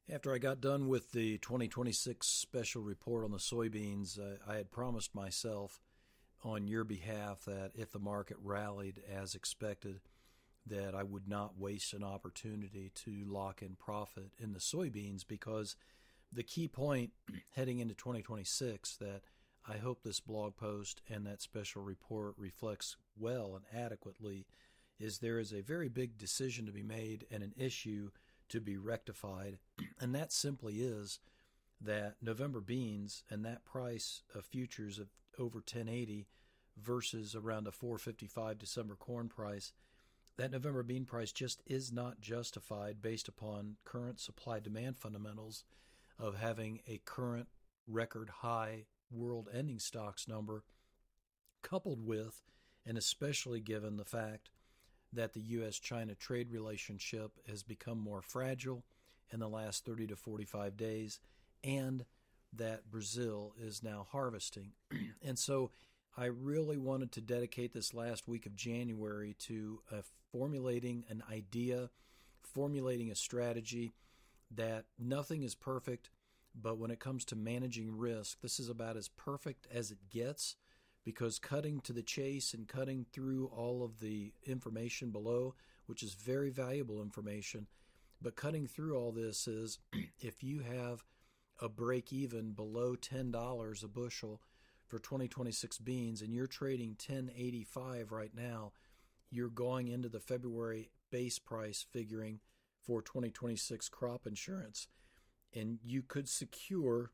After I got done with the 2026 special report on the soybeans, I had promised myself on your behalf that if the market rallied as expected, that I would not waste an opportunity to lock in profit in the soybeans because the key point heading into 2026 that I hope this blog post and that special report reflects well and adequately is there is a very big decision to be made and an issue to be rectified, and that simply is that November beans and that price of futures of over 1080 versus around a 455 December corn price, that November bean price just is not justified based upon current supply demand fundamentals of having a current record high world ending stocks number, coupled with, and especially given the fact that the U.S. China trade relationship has become more fragile in the last 30 to 45 days, and that Brazil is now harvesting. And so I really wanted to dedicate this last week of January to formulating an idea, formulating a strategy that nothing is perfect, but when it comes to managing risk, this is about as perfect as it gets, because cutting to the chase and cutting through all of the information below, which is very valuable information, but cutting through all this is if you have a break even below $10 a bushel for 2026 beans and you're trading 10.85 right now, you're going into the February base price figuring for 2026 crop insurance. And you could secure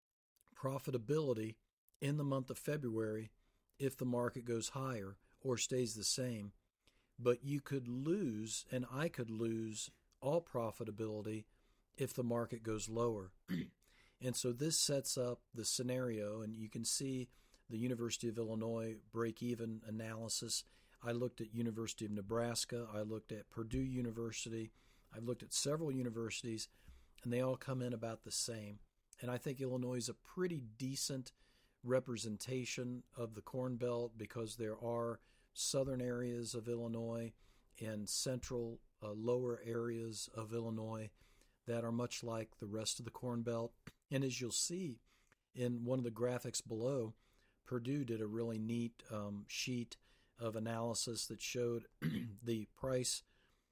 profitability in the month of February if the market goes higher or stays the same. But you could lose, and I could lose, all profitability if the market goes lower. And so this sets up the scenario, and you can see the University of Illinois break-even analysis. I looked at University of Nebraska. I looked at Purdue University. I've looked at several universities, and they all come in about the same. And I think Illinois is a pretty decent representation of the Corn Belt because there are southern areas of Illinois and central lower areas of Illinois that are much like the rest of the Corn Belt. And as you'll see in one of the graphics below, Purdue did a really neat sheet of analysis that showed the price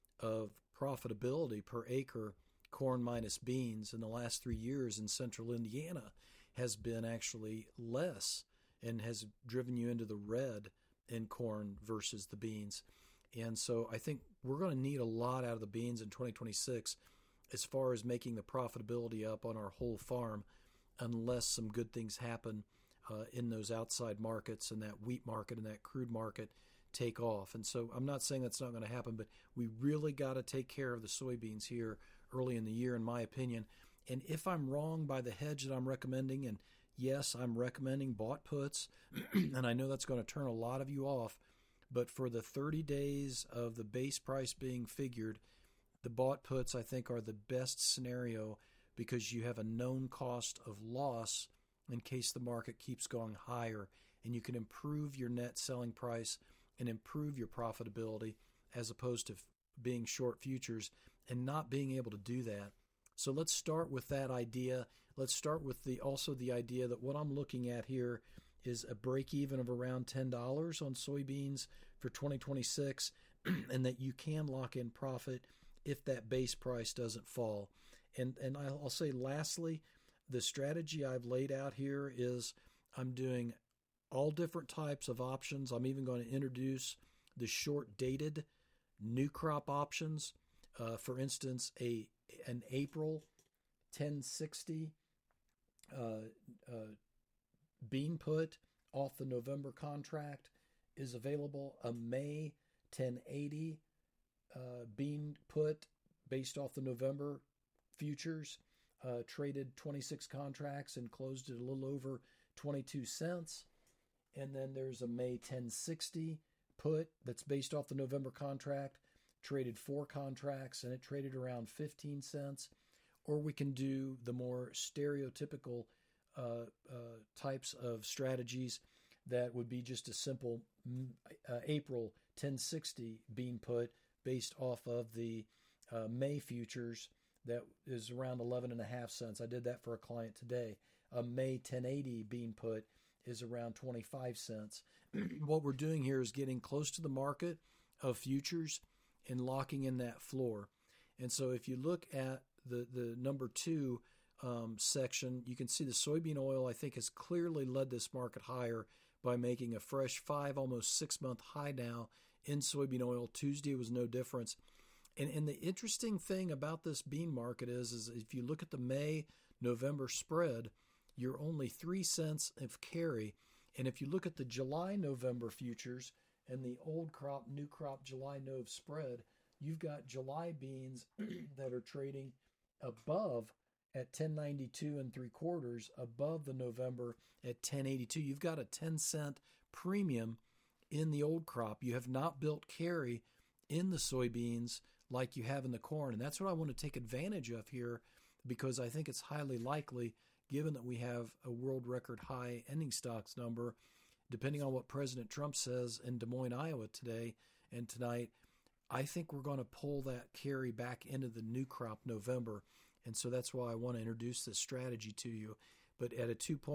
of profitability per acre corn minus beans in the last 3 years in central Indiana has been actually less and has driven you into the red in corn versus the beans. And so I think we're going to need a lot out of the beans in 2026 as far as making the profitability up on our whole farm unless some good things happen in those outside markets and that wheat market and that crude market take off. And so I'm not saying that's not going to happen, but we really got to take care of the soybeans here early in the year, in my opinion. And if I'm wrong by the hedge that I'm recommending, and yes, I'm recommending bought puts, and I know that's going to turn a lot of you off, but for the 30 days of the base price being figured, the bought puts I think are the best scenario because you have a known cost of loss in case the market keeps going higher, and you can improve your net selling price and improve your profitability as opposed to being short futures and not being able to do that. So let's start with that idea. Let's start with the idea that what I'm looking at here is a break even of around $10 on soybeans for 2026 and that you can lock in profit if that base price doesn't fall. And I'll say lastly, the strategy I've laid out here is I'm doing all different types of options. I'm even going to introduce the short-dated new crop options. For instance, an April 1060 bean put off the November contract is available. A May 1080 bean put based off the November futures traded 26 contracts and closed at a little over 22 cents. And then there's a May 1060 put that's based off the November contract, traded 4 contracts, and it traded around 15 cents. Or we can do the more stereotypical types of strategies that would be just a simple April 1060 bean put based off of the May futures that is around 11 and a half cents. I did that for a client today. A May 1080 bean put is around 25 cents. What we're doing here is getting close to the market of futures and locking in that floor. And so if you look at the number 2 section, you can see the soybean oil, I think, has clearly led this market higher by making a fresh 5, almost 6 month high now in soybean oil. Tuesday was no difference. And the interesting thing about this bean market is if you look at the May-November spread, you're only 3 cents of carry. And if you look at the July-November futures and the old crop, new crop July-Nov spread, you've got July beans that are trading above at 10.92 3/4, above the November at 10.82. You've got a 10-cent premium in the old crop. You have not built carry in the soybeans like you have in the corn. And that's what I want to take advantage of here, because I think it's highly likely, given that we have a world record high ending stocks number, depending on what President Trump says in Des Moines, Iowa today and tonight, I think we're going to pull that carry back into the new crop November. And so that's why I want to introduce this strategy to you. But at a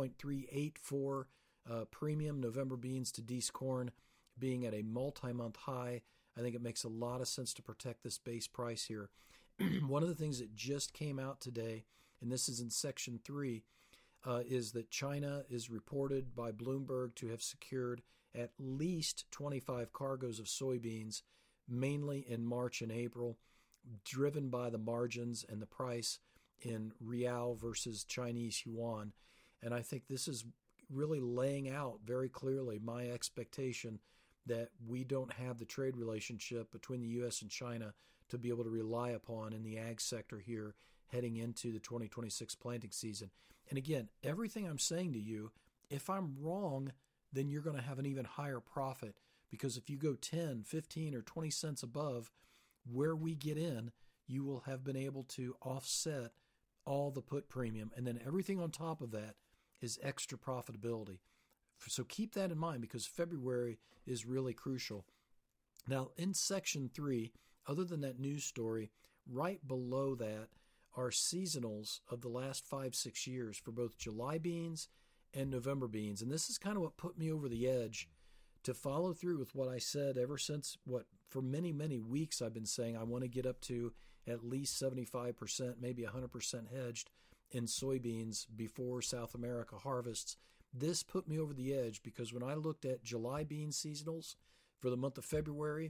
2.384 premium, November beans to Dees corn being at a multi-month high, I think it makes a lot of sense to protect this base price here. One of the things that just came out today, and this is in Section 3, is that China is reported by Bloomberg to have secured at least 25 cargoes of soybeans, mainly in March and April, driven by the margins and the price in Rial versus Chinese yuan. And I think this is really laying out very clearly my expectation that we don't have the trade relationship between the U.S. and China to be able to rely upon in the ag sector here heading into the 2026 planting season. And again, everything I'm saying to you, if I'm wrong, then you're going to have an even higher profit, because if you go 10, 15, or 20 cents above where we get in, you will have been able to offset all the put premium. And then everything on top of that is extra profitability. So keep that in mind, because February is really crucial. Now, in Section 3, other than that news story, right below that are seasonals of the last 5-6 years for both July beans and November beans. And this is kind of what put me over the edge to follow through with what I said ever since, for many, many weeks I've been saying I want to get up to at least 75%, maybe 100% hedged in soybeans before South America harvests. This put me over the edge, because when I looked at July bean seasonals for the month of February,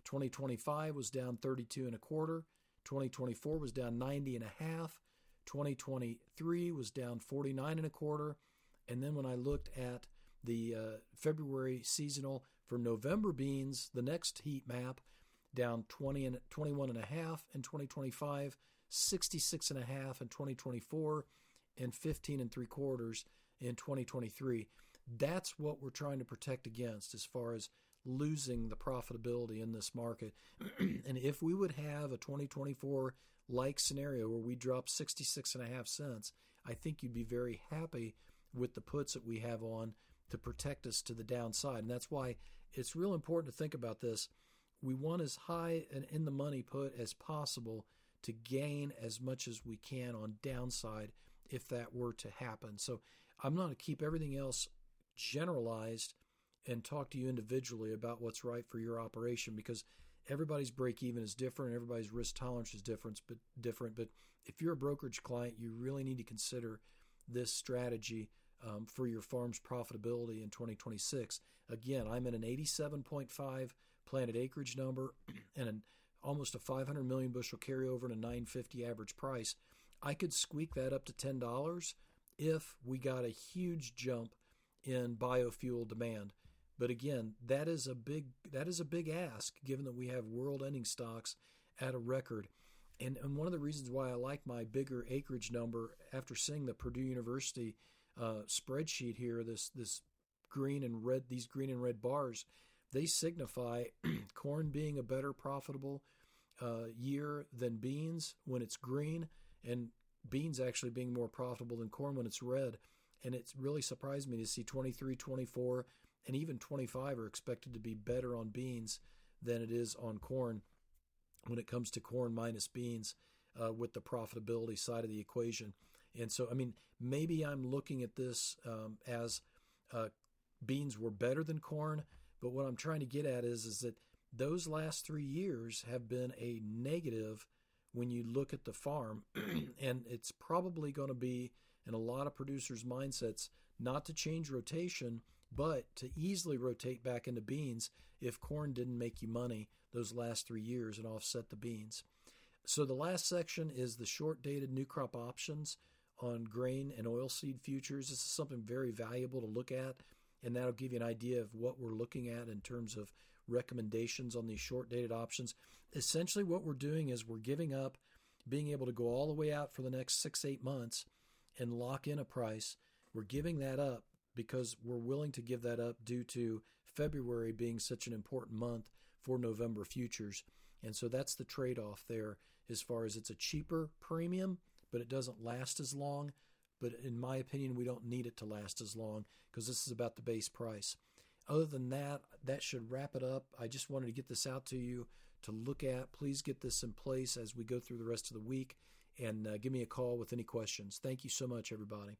2025 was down 32 1/4, 2024 was down 90 1/2, 2023 was down 49 1/4, and then when I looked at the February seasonal for November beans, the next heat map, down 20 and 21 1/2 in 2025, 66 1/2 in 2024, and 15 3/4 in 2023. That's what we're trying to protect against as far as losing the profitability in this market. And if we would have a 2024 like scenario where we drop 66 1/2 cents, I think you'd be very happy with the puts that we have on to protect us to the downside. And that's why it's real important to think about this. We want as high an in the money put as possible to gain as much as we can on downside if that were to happen. So I'm going to keep everything else generalized and talk to you individually about what's right for your operation, because everybody's break even is different, everybody's risk tolerance is different. But if you're a brokerage client, you really need to consider this strategy for your farm's profitability in 2026. Again, I'm at an 87.5 planted acreage number and almost a 500 million bushel carryover and a 950 average price. I could squeak that up to $10 if we got a huge jump in biofuel demand. But again, that is a big ask, given that we have world ending stocks at a record. And one of the reasons why I like my bigger acreage number, after seeing the Purdue University spreadsheet here, this green and red, these green and red bars, they signify corn being a better profitable year than beans when it's green, and beans actually being more profitable than corn when it's red. And it's really surprised me to see 23, 24, and even 25 are expected to be better on beans than it is on corn when it comes to corn minus beans. with the profitability side of the equation. And so, I mean, maybe I'm looking at this as beans were better than corn, but what I'm trying to get at is that those last 3 years have been a negative when you look at the farm, and it's probably going to be in a lot of producers' mindsets not to change rotation, but to easily rotate back into beans if corn didn't make you money those last 3 years and offset the beans. So the last section is the short-dated new crop options on grain and oilseed futures. This is something very valuable to look at, and that'll give you an idea of what we're looking at in terms of recommendations on these short-dated options. Essentially what we're doing is we're giving up being able to go all the way out for the next 6-8 months and lock in a price. We're giving that up because we're willing to give that up due to February being such an important month for November futures. And so that's the trade-off there as far as it's a cheaper premium, but it doesn't last as long. But in my opinion, we don't need it to last as long because this is about the base price. Other than that, that should wrap it up. I just wanted to get this out to you to look at. Please get this in place as we go through the rest of the week, and give me a call with any questions. Thank you so much, everybody.